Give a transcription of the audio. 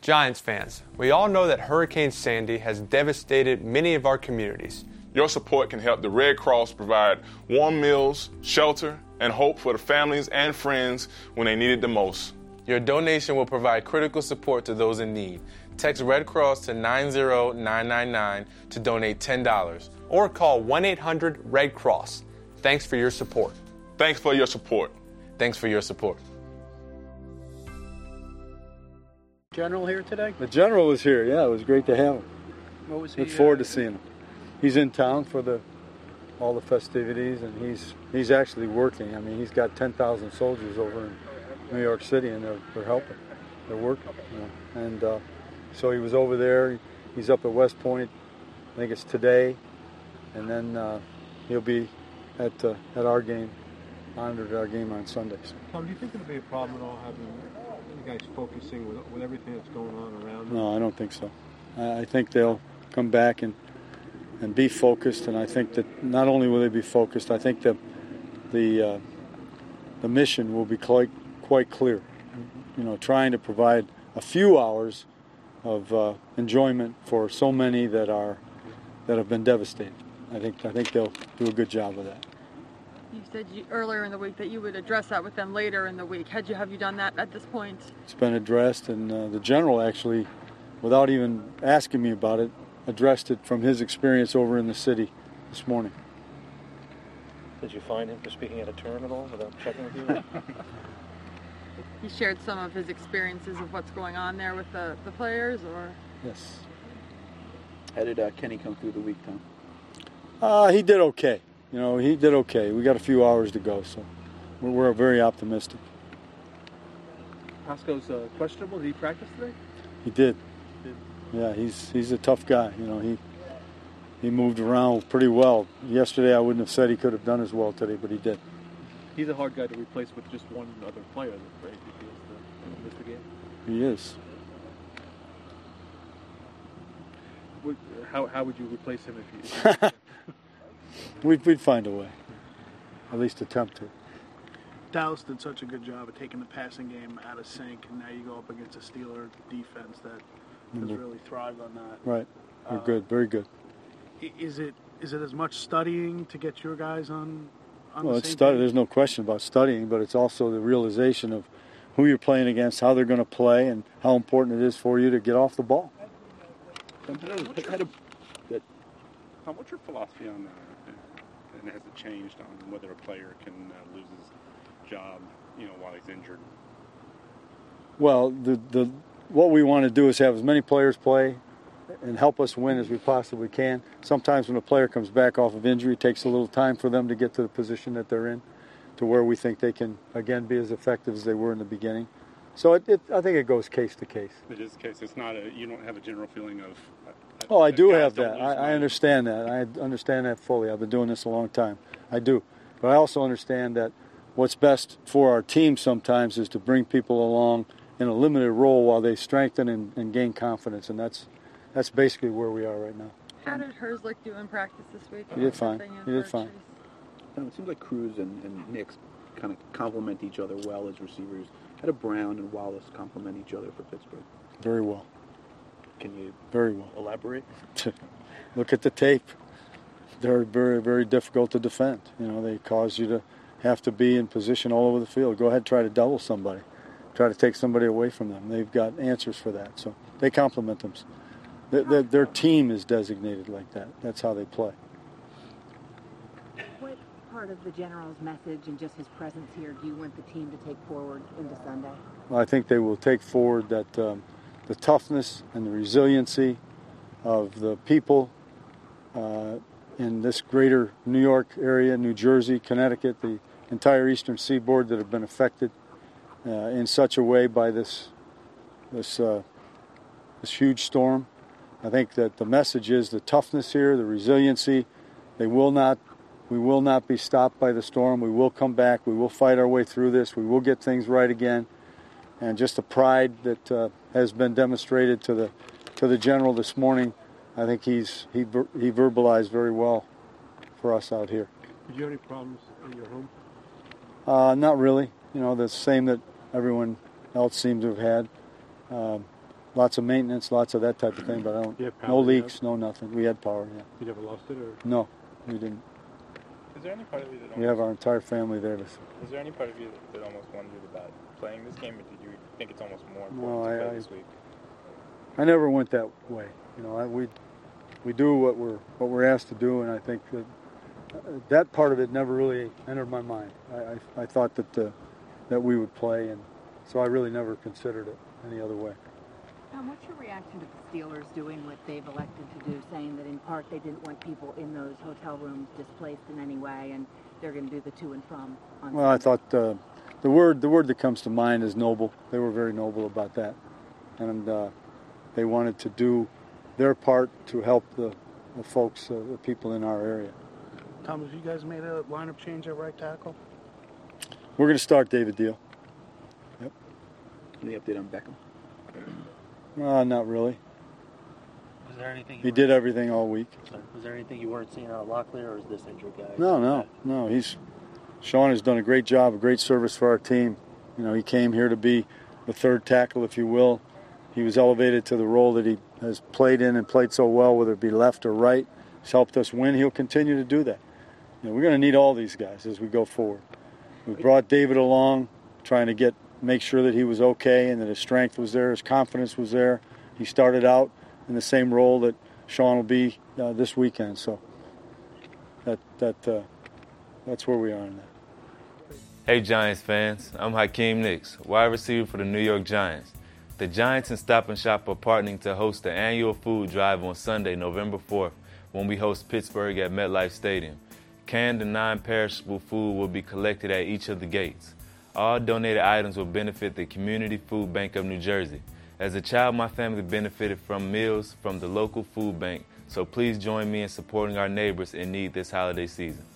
Giants fans, we all know that Hurricane Sandy has devastated many of our communities. Your support can help the Red Cross provide warm meals, shelter, and hope for the families and friends when they need it the most. Your donation will provide critical support to those in need. Text Red Cross to 90999 to donate $10. Or call 1-800-RED-CROSS. Thanks for your support. Thanks for your support. Thanks for your support. General here today? The General was here, yeah. It was great to have him. What was he? Look forward to seeing him. He's in town for all the festivities, and he's actually working. I mean, he's got 10,000 soldiers over in New York City, and they're helping. They're working, And so he was over there. He's up at West Point. I think it's today, and then he'll be at our game, honored at our game on Sundays. Tom, do you think it'll be a problem at all having you guys focusing with everything that's going on around them? No, I don't think so. I think they'll come back and be focused, and I think that not only will they be focused, I think that the mission will be quite clear. Trying to provide a few hours of enjoyment for so many that have been devastated. I think they'll do a good job of that. You said earlier in the week that you would address that with them later in the week. Have you done that at this point? It's been addressed, and the General actually, without even asking me about it, addressed it from his experience over in the city this morning. Did you find him for speaking at a turn at all without checking with you? He shared some of his experiences of what's going on there with the players, or? Yes. How did Kenny come through the week, Tom? He did okay. He did okay. We got a few hours to go, so we're very optimistic. Pasco's questionable. Did he practice today? He did. Yeah, he's a tough guy. He moved around pretty well. Yesterday, I wouldn't have said he could have done as well today, but he did. He's a hard guy to replace with just one other player, right? If he has to miss the game. He is. How would you replace him if you? We'd find a way. At least attempt to. Dallas did such a good job of taking the passing game out of sync, and now you go up against a Steeler defense that has really thrived on that. Right. They're good. Very good. Is it as much studying to get your guys on well, the it's same study. page? There's no question about studying, but it's also the realization of who you're playing against, how they're going to play, and how important it is for you to get off the ball. What's your philosophy on and has it changed on whether a player can lose his job, while he's injured? Well, what we want to do is have as many players play and help us win as we possibly can. Sometimes when a player comes back off of injury, it takes a little time for them to get to the position that they're in, to where we think they can, again, be as effective as they were in the beginning. So I think it goes case to case. It is case. It's not you don't have a general feeling of... Oh, I do have that. I understand that. I understand that fully. I've been doing this a long time. I do. But I also understand that what's best for our team sometimes is to bring people along in a limited role while they strengthen and gain confidence, and that's basically where we are right now. How did Herzlich do in practice this week? He did fine. He did fine. It seems like Cruz and Nix kind of complement each other well as receivers. How do Brown and Wallace complement each other for Pittsburgh? Very well. Can you very well elaborate? Look at the tape. They're very, very difficult to defend. They cause you to have to be in position all over the field. Go ahead and try to double somebody. Try to take somebody away from them. They've got answers for that. So they complement them. Their team is designated like that. That's how they play. What part of the General's message and just his presence here do you want the team to take forward into Sunday? Well, I think they will take forward that the toughness and the resiliency of the people in this greater New York area, New Jersey, Connecticut, the entire eastern seaboard that have been affected in such a way by this huge storm. I think that the message is the toughness here, the resiliency. We will not be stopped by the storm. We will come back. We will fight our way through this. We will get things right again. And just the pride that has been demonstrated to the General this morning, I think he verbalized very well for us out here. Did you have any problems in your home? Not really. The same that everyone else seemed to have had. lots of maintenance, lots of that type of thing, but I don't. You have power, No you leaks, have? no nothing. We had power. Yeah. You never lost it, or No, we didn't. Is there any part of you that We have our entire family there. Is there any part of you that almost wondered about playing this game, or did you think it's almost more No, important to play this week? I never went that way. You know, we do what we're asked to do, and I think that that part of it never really entered my mind. I thought that we would play, and so I really never considered it any other way. Tom, what's your reaction to the Steelers doing what they've elected to do, saying that in part they didn't want people in those hotel rooms displaced in any way, and they're going to do the to and from on Well, I thought the word that comes to mind is noble. They were very noble about that, and they wanted to do their part to help the folks, the people in our area. Tom, have you guys made a lineup change at right tackle? We're going to start David Deal. Yep. Any update on Beckham? Not really. Was there anything? He did everything all week. Was there anything you weren't seeing out of Lockley, or is this injured guy? No. Sean has done a great job, a great service for our team. You know, he came here to be the third tackle, if you will. He was elevated to the role that he has played in and played so well, whether it be left or right. He's helped us win. He'll continue to do that. You know, we're going to need all these guys as we go forward. We brought David along, trying to make sure that he was okay and that his strength was there, his confidence was there. He started out in the same role that Sean will be this weekend. So that's where we are in that. Hey Giants fans, I'm Hakeem Nicks, wide receiver for the New York Giants. The Giants and Stop and Shop are partnering to host the annual food drive on Sunday, November 4th, when we host Pittsburgh at MetLife Stadium. Canned and non-perishable food will be collected at each of the gates. All donated items will benefit the Community Food Bank of New Jersey. As a child, my family benefited from meals from the local food bank, so please join me in supporting our neighbors in need this holiday season.